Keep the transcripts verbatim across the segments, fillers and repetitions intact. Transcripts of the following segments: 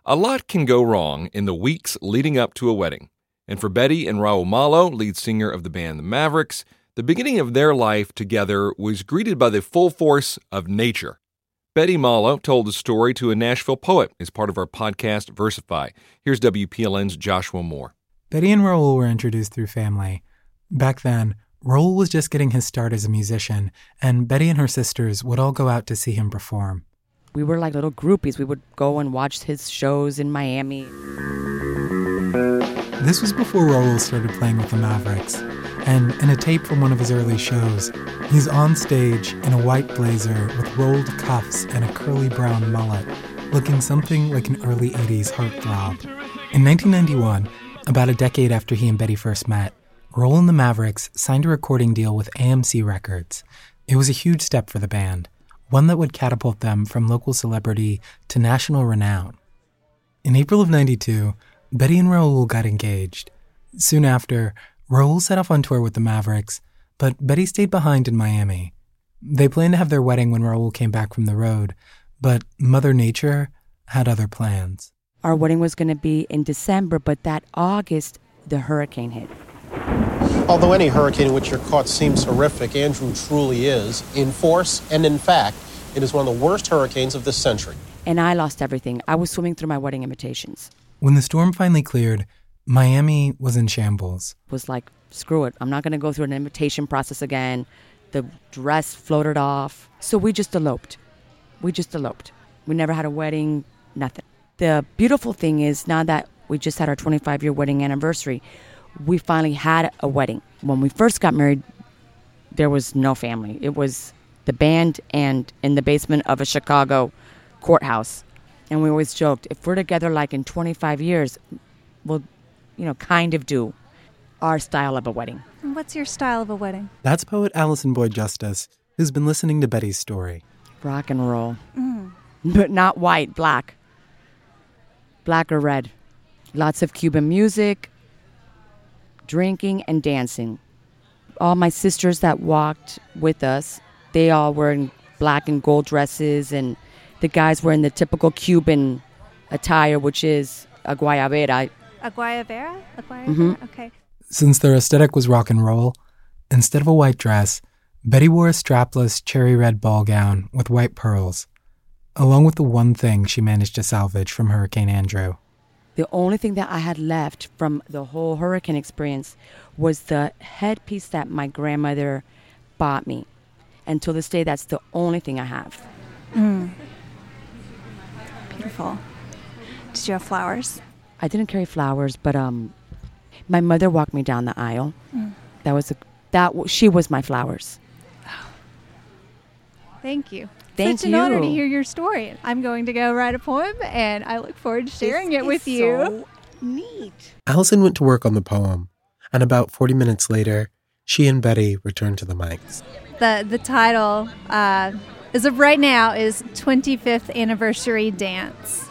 A lot can go wrong in the weeks leading up to a wedding. And for Betty and Raul Malo, lead singer of the band The Mavericks, the beginning of their life together was greeted by the full force of nature. Betty Malo told the story to a Nashville poet as part of our podcast, Versify. Here's W P L N's Joshua Moore. Betty and Raul were introduced through family. Back then, Raul was just getting his start as a musician, and Betty and her sisters would all go out to see him perform. We were like little groupies. We would go and watch his shows in Miami. This was before Raul started playing with the Mavericks, and in a tape from one of his early shows, he's on stage in a white blazer with rolled cuffs and a curly brown mullet, looking something like an early eighties heartthrob. In nineteen ninety-one, about a decade after he and Betty first met, Raul and the Mavericks signed a recording deal with A M C Records. It was a huge step for the band, one that would catapult them from local celebrity to national renown. In April of ninety-two, Betty and Raul got engaged. Soon after, Raul set off on tour with the Mavericks, but Betty stayed behind in Miami. They planned to have their wedding when Raul came back from the road, but Mother Nature had other plans. Our wedding was going to be in December, but that August, the hurricane hit. Although any hurricane in which you're caught seems horrific, Andrew truly is. In force and in fact, it is one of the worst hurricanes of this century. And I lost everything. I was swimming through my wedding invitations. When the storm finally cleared, Miami was in shambles. It was like, screw it. I'm not going to go through an invitation process again. The dress floated off. So we just eloped. We just eloped. We never had a wedding, nothing. The beautiful thing is now that we just had our twenty-five-year wedding anniversary, we finally had a wedding. When we first got married, there was no family. It was the band and in the basement of a Chicago courthouse. And we always joked, if we're together like in twenty-five years, we'll, you know, kind of do our style of a wedding. What's your style of a wedding? That's poet Allison Boyd Justice, who's been listening to Betty's story. Rock and roll. Mm. But not white, black. Black or red. Lots of Cuban music, drinking and dancing. All my sisters that walked with us, they all were in black and gold dresses, and the guys were in the typical Cuban attire, which is a guayabera. A guayabera? A guayabera? Mm-hmm. Okay. Since their aesthetic was rock and roll, instead of a white dress, Betty wore a strapless cherry red ball gown with white pearls, along with the one thing she managed to salvage from Hurricane Andrew. The only thing that I had left from the whole hurricane experience was the headpiece that my grandmother bought me. And to this day, that's the only thing I have. Mm. Beautiful. Did you have flowers? I didn't carry flowers, but um, my mother walked me down the aisle. Mm. That was a, that she was my flowers. Thank you. Thank Such you. an honor to hear your story. I'm going to go write a poem, and I look forward to sharing this it with is you. So neat. Allison went to work on the poem, and about forty minutes later, she and Betty returned to the mics. The the title, uh, as of right now, is twenty-fifth Anniversary Dance.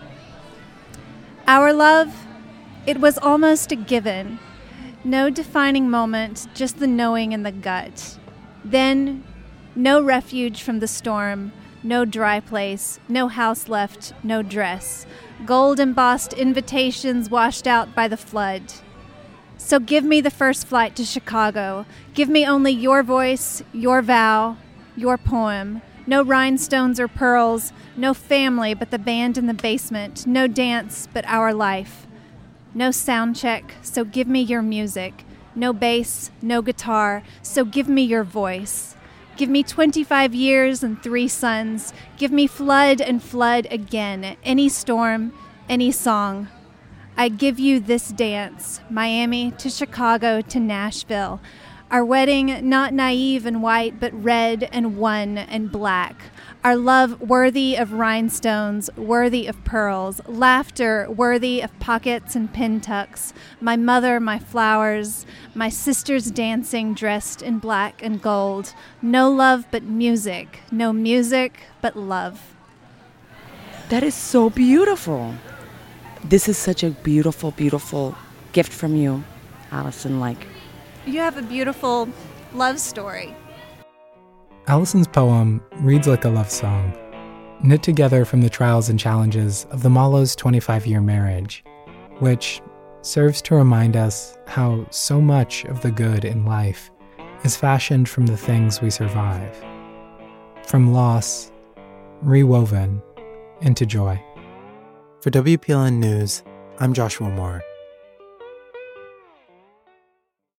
Our love, it was almost a given. No defining moment, just the knowing in the gut. Then, no refuge from the storm, no dry place, no house left, no dress. Gold embossed invitations washed out by the flood. So give me the first flight to Chicago. Give me only your voice, your vow, your poem. No rhinestones or pearls, no family but the band in the basement, no dance but our life. No sound check, so give me your music. No bass, no guitar, so give me your voice. Give me twenty-five years and three sons. Give me flood and flood again. Any storm, any song. I give you this dance, Miami to Chicago to Nashville. Our wedding, not naive and white, but red and one and black. Our love worthy of rhinestones, worthy of pearls. Laughter worthy of pockets and pin tucks. My mother, my flowers. My sisters dancing, dressed in black and gold. No love but music. No music but love. That is so beautiful. This is such a beautiful, beautiful gift from you, Allison. Like, you have a beautiful love story. Allison's poem reads like a love song. knit together from the trials and challenges of the Malos' twenty-five-year marriage, which serves to remind us how so much of the good in life is fashioned from the things we survive, from loss, rewoven into joy. For W P L N News, I'm Joshua Moore.